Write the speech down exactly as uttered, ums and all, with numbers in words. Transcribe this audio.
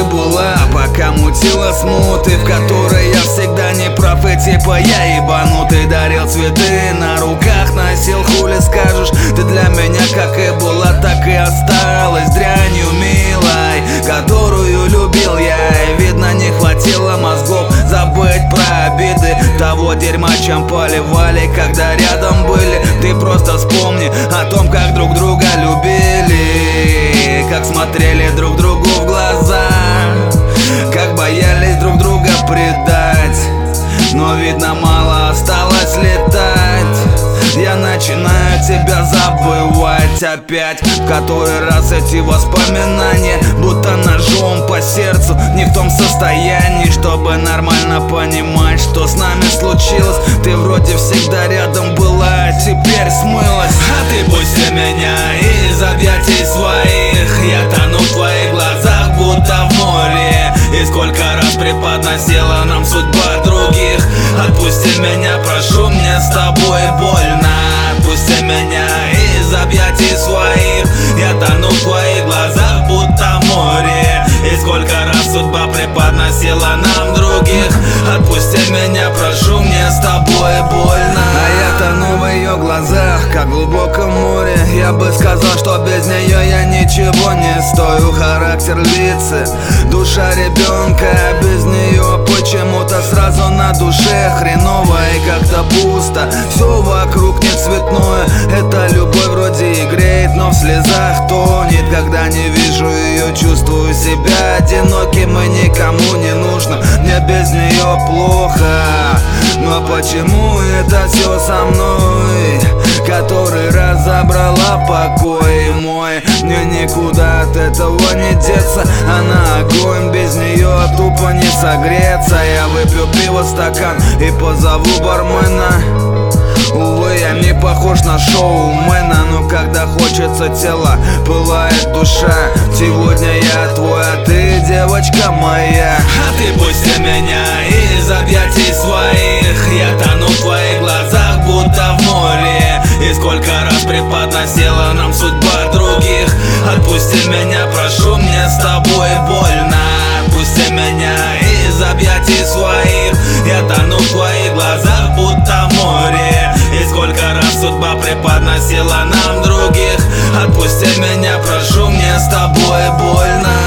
была, пока мутила смуты, в которой я всегда не прав и типа я ебанутый. Дарил цветы, на руках носил, хули скажешь. Ты для меня как и была, так и осталась дрянью милой, которую любил я. И видно, не хватило мозгов забыть про обиды того дерьма, чем поливали, когда рядом были. Ты просто вспомни о том, как друг друга любили, как смотрели друг другу в глаза, как боялись друг друга предать. Но видно, мало осталось летать. Я начинаю тебя забывать опять, в который раз эти воспоминания будто ножом по сердцу. Не в том состоянии, чтобы нормально понимать, что с нами случилось. Ты вроде всегда рядом была, а теперь смылась. А ты пусти меня из объятий своих, я тону в твоих глазах, будто в море. И сколько раз преподносила нам судьба других. Отпусти меня, прошу, мне с тобой больно. Отпусти меня из объятий своих, я тону в твоих глазах, будто в море. И сколько раз судьба преподносила нам других. Отпусти меня, прошу, мне с тобой больно. А я тону в ее глазах, как в глубоком море. Я бы сказал, что без нее я ничего не стою. Характер львицы, душа ребенка, а без нее почему-то сразу на душе хреново и как-то пусто. Все вокруг не цветное, эта любовь вроде и греет, но в слезах тонет. Когда не вижу ее, чувствую себя одиноким и никому не нужно. Мне без нее плохо, но почему это все со мной? Который раз забрала покой мой. Мне никуда от этого не деться, она огонь, без нее тупо не согреться. Я выпью пиво стакан и позову бармена. Увы, я не похож на шоумена, но когда хочется тела, пылает душа. Сегодня я твой, а ты девочка моя. А ты пусти меня из объятий своих, я тону в твоих глазах, будто в море. И сколько раз преподносила нам судьба других. Отпусти меня, прошу, мне с тобой больно. Отпусти меня из объятий своих, я тону в твоих глазах, будто в море. И сколько раз судьба преподносила нам других. Отпусти меня, прошу, мне с тобой больно.